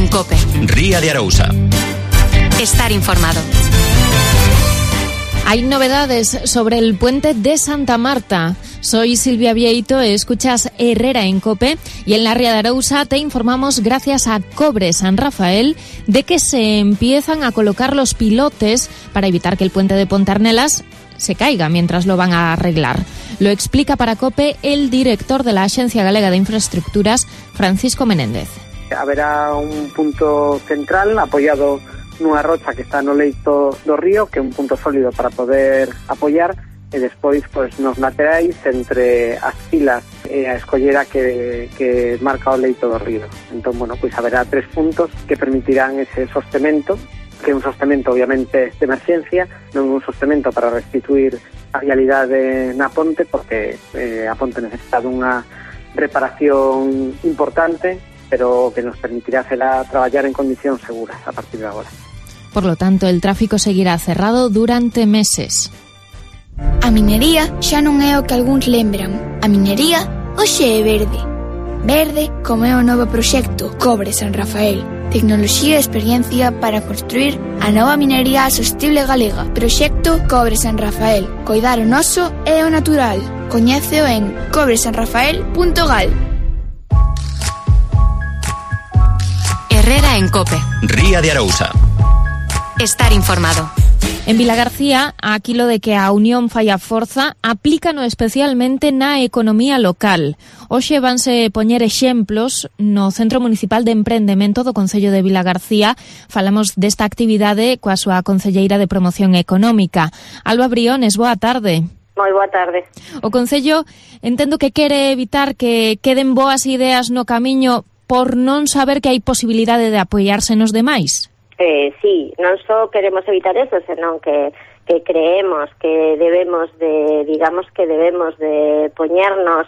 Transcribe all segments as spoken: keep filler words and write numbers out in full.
en COPE. Ría de Arousa. Estar informado. Hay novedades sobre el puente de Santa Marta. Soy Silvia Vieito, escuchas Herrera en COPE y en la Ría de Arousa te informamos gracias a Cobre San Rafael de que se empiezan a colocar los pilotes para evitar que el puente de Pontarnelas se caiga mientras lo van a arreglar. Lo explica para COPE el director de la Axencia Galega de Infraestructuras, Francisco Menéndez. Haberá un punto central apoiado nunha rocha que está no leito do río, que é un punto sólido para poder apoiar, e despois pois, nos laterais entre as filas e a escollera que, que marca o leito do río. Entón, bueno, pois haberá tres puntos que permitirán ese sostemento, que é un sostemento obviamente de emerxencia, non un sostemento para restituir a vialidade na ponte, porque eh, a ponte necesita dunha reparación importante, pero que nos permitirá hacerla traballar en condicións seguras a partir de agora. Por lo tanto, el tráfico seguirá cerrado durante meses. A minería xa non é o que algúns lembran. A minería hoxe é verde. Verde como é o novo proxecto Cobre San Rafael. Tecnoloxía e experiencia para construir a nova minería sostible galega. Proxecto Cobre San Rafael. Coidar o noso e o natural. Coñéceo en cobre san rafael punto gal. Herrera en COPE. Ría de Arousa. Estar informado. En Vilagarcía, aquilo de que a unión fai a forza, aplícano especialmente na economía local. Hoxe vanse poñer exemplos no Centro Municipal de Emprendemento do Concello de Vilagarcía. Falamos desta actividade coa súa concelleira de Promoción Económica. Alba Briones, boa tarde. Moi boa tarde. O Concello entendo que quere evitar que queden boas ideas no camiño por non saber que hai posibilidade de apoiarse nos demais. Eh, sí, non só queremos evitar eso, senón que, que creemos que debemos de, digamos que debemos de poñernos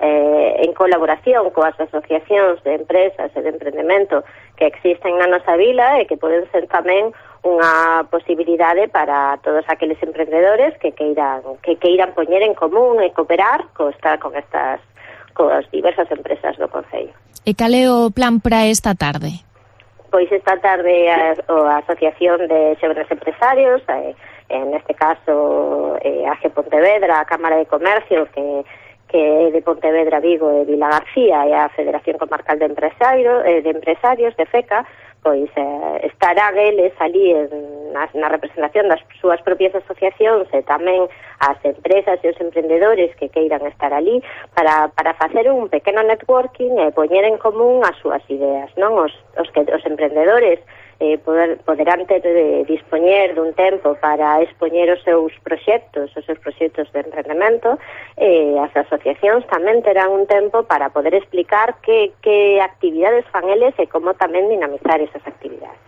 eh, en colaboración coas asociacións de empresas e de emprendemento que existen na nosa vila e que poden ser tamén unha posibilidade para todos aqueles emprendedores que queiran, que queiran poñer en común e cooperar co estar con estas coas diversas empresas do Concello. E cal é o plan para esta tarde? Pois esta tarde a, a Asociación de Xevenes Empresarios, eh, en este caso eh, A G Pontevedra, a Cámara de Comercio, que, que é de Pontevedra, Vigo e Vilagarcía, e a Federación Comarcal de Empresarios, eh, de Empresarios, de FECA, pois eh, estarán eles ali en, na, na representación das súas propias asociacións e tamén as empresas e os emprendedores que queiran estar ali para, para facer un pequeno networking e poñer en común as súas ideas, non? Os, os, que, os emprendedores eh, poder, poderán ter de dispoñer dun tempo para expoñer os seus proxectos, os seus proxectos de emprendemento, e as asociacións tamén terán un tempo para poder explicar que, que actividades fan eles e como tamén dinamizar esas actividades.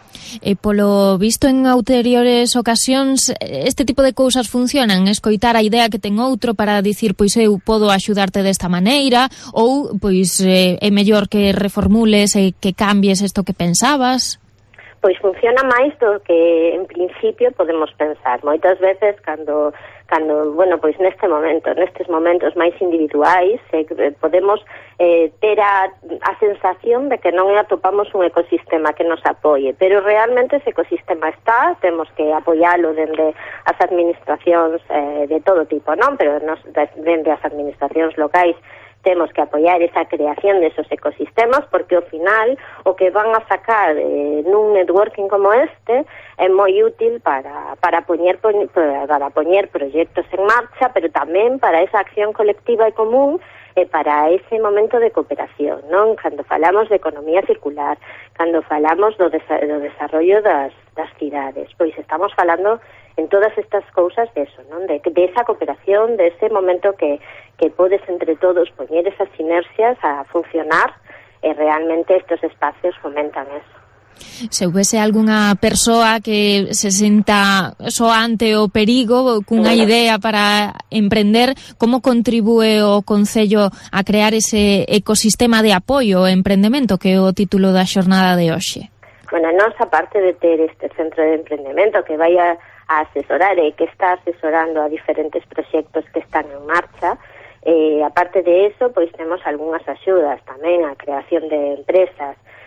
E polo visto en anteriores ocasións, este tipo de cousas funcionan, escoitar a idea que ten outro para dicir, pois eu podo axudarte desta maneira, ou pois é mellor que reformules e que cambies isto que pensabas. Pois funciona máis do que en principio podemos pensar. Moitas veces cando cando, bueno, pois neste momento, nestes momentos máis individuais, eh, podemos eh, ter a, a sensación de que non atopamos un ecosistema que nos apoie, pero realmente ese ecosistema está, temos que apoialo dende as administracións eh, de todo tipo, non? Pero nos, dende as administracións locais temos que apoiar esa creación de esos ecosistemas, porque ao final o que van a sacar eh, nun networking como este é moi útil para para poñer para poñer proxectos en marcha, pero tamén para esa acción colectiva e común e para ese momento de cooperación, non? Cando falamos de economía circular, cando falamos do, desa, do desarrollo das, das cidades, pois estamos falando en todas estas cousas de eso, non? De, de esa cooperación, de ese momento que, que podes entre todos poñer esas sinerxias a funcionar e realmente estos espacios fomentan eso. Se houvese algunha persoa que se sinta só ante o perigo, cunha idea para emprender, como contribúe o Concello a crear ese ecosistema de apoio ao emprendemento, que é o título da xornada de hoxe? Bueno, nós, aparte de ter este centro de emprendemento que vai a, a asesorar e que está asesorando a diferentes proxectos que están en marcha, eh, aparte de eso, pois temos algunhas axudas tamén a creación de empresas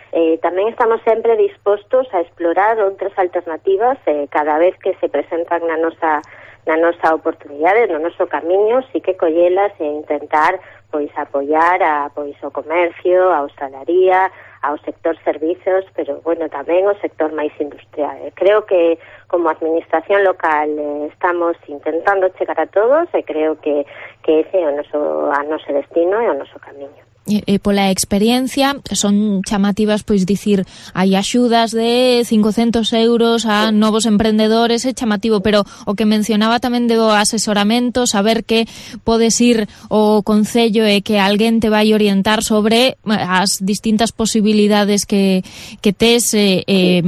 eh, tamén estamos sempre dispostos a explorar outras alternativas eh, cada vez que se presentan na nosa na nosa oportunidade, no noso camiño, sí que collelas e intentar pois apoiar a pois o comercio, a hostalaría, ao sector servizos, pero bueno, tamén o sector máis industrial. Creo que como administración local eh, estamos intentando chegar a todos e creo que que ese é o noso a noso destino e o noso camiño. E, e pola experiencia son chamativas, pois dicir, hai axudas de cincocentos euros a novos emprendedores, é chamativo, pero o que mencionaba tamén do asesoramento, saber que podes ir ao concello e que alguén te vai orientar sobre as distintas posibilidades que, que tes, eh, eh,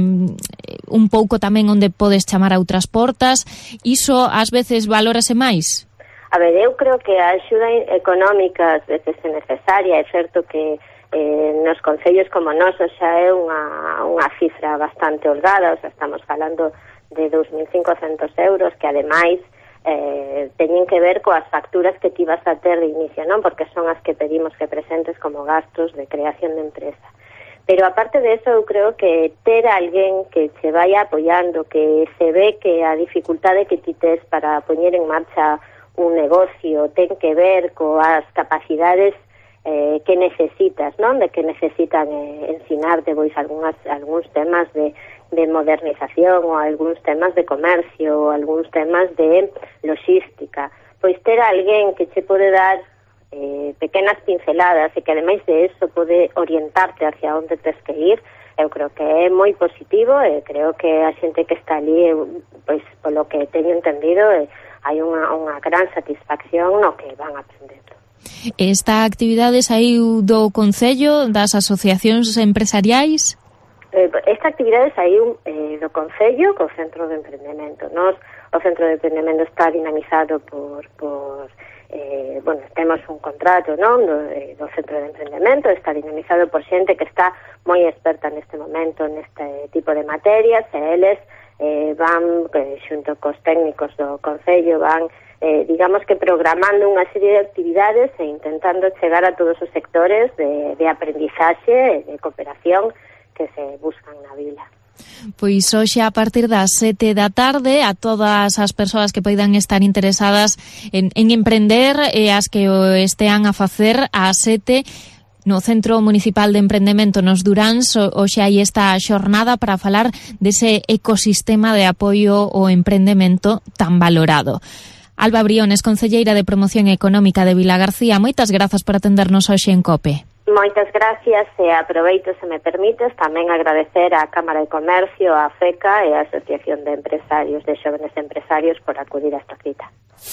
un pouco tamén onde podes chamar a outras portas, iso ás veces valórase máis? A ver, eu creo que a axuda económica ás veces é necesaria, é certo que eh, nos concellos como nosos xa é unha, unha cifra bastante holgada, o sea, estamos falando de dos mil cincocentos euros, que ademais eh, teñen que ver coas facturas que ti vas a ter de inicio, non? Porque son as que pedimos que presentes como gastos de creación de empresa. Pero aparte de eso, eu creo que ter alguén que se vaya apoiando, que se ve que a dificultade que ti tes para poñer en marcha un negocio ten que ver coas capacidades eh, que necesitas, non? De que necesitan eh, ensinarte pois algunhas, algúns temas de, de modernización ou algúns temas de comercio ou algúns temas de logística. Pois ter alguén que che pode dar eh, pequenas pinceladas e que ademais de eso pode orientarte hacia onde tes que ir, eu creo que é moi positivo e creo que a xente que está ali, pois polo que teño entendido, eh, hai unha, unha gran satisfacción no que van aprendendo. Esta actividade saiu do Concello, das asociacións empresariais? Eh, esta actividade saiu eh, do Concello co Centro de Emprendemento. Nos, o Centro de Emprendemento está dinamizado por... por eh, bueno, temos un contrato, non, do, eh, do Centro de Emprendemento, está dinamizado por xente que está moi experta neste momento neste tipo de materias, e eles eh, van, eh, xunto cos técnicos do Concello, van, eh, digamos que programando unha serie de actividades e intentando chegar a todos os sectores de, de aprendizaxe e de cooperación que se buscan na vila. Pois hoxe a partir das sete da tarde a todas as persoas que poidan estar interesadas en, en emprender e as que o estean a facer a sete no Centro Municipal de Emprendemento nos Duráns, hoxe hai esta xornada para falar dese ecosistema de apoio ao emprendemento tan valorado. Alba Briones, concelleira de Promoción Económica de Vilagarcía, moitas grazas por atendernos hoxe en COPE. Moitas gracias e aproveito, se me permites, tamén agradecer á Cámara de Comercio, á FECA e á Asociación de Empresarios de Xóvenes Empresarios por acudir a esta cita.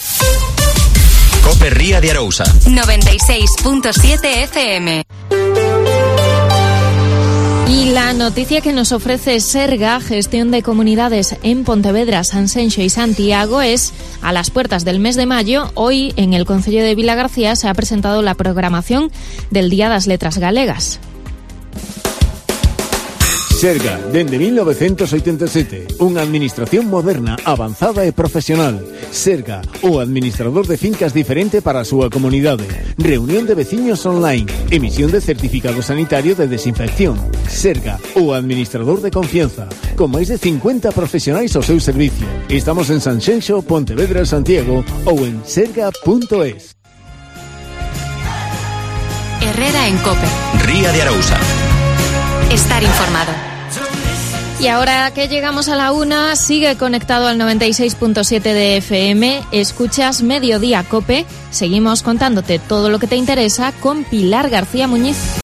COPE Ría de Arousa noventa y seis punto siete F M. Y la noticia que nos ofrece Serga, Gestión de Comunidades en Pontevedra, Sanxenxo y Santiago, es a las puertas del mes de mayo. Hoy en el Concello de Vilagarcía se ha presentado la programación del Día das Letras Galegas. Serga, dende mil novecientos oitenta e sete, unha administración moderna, avanzada e profesional. Serga, o administrador de fincas diferente para a súa comunidade. Reunión de veciños online, emisión de certificado sanitario de desinfección. Serga, o administrador de confianza, con máis de cincuenta profesionais ao seu servicio. Estamos en Sanxenxo, Pontevedra, Santiago ou en serga punto es. Herrera en COPE. Ría de Arousa. Estar informado. Y ahora que llegamos a la una, sigue conectado al noventa y seis punto siete de F M, escuchas Mediodía COPE, seguimos contándote todo lo que te interesa con Pilar García Muñiz.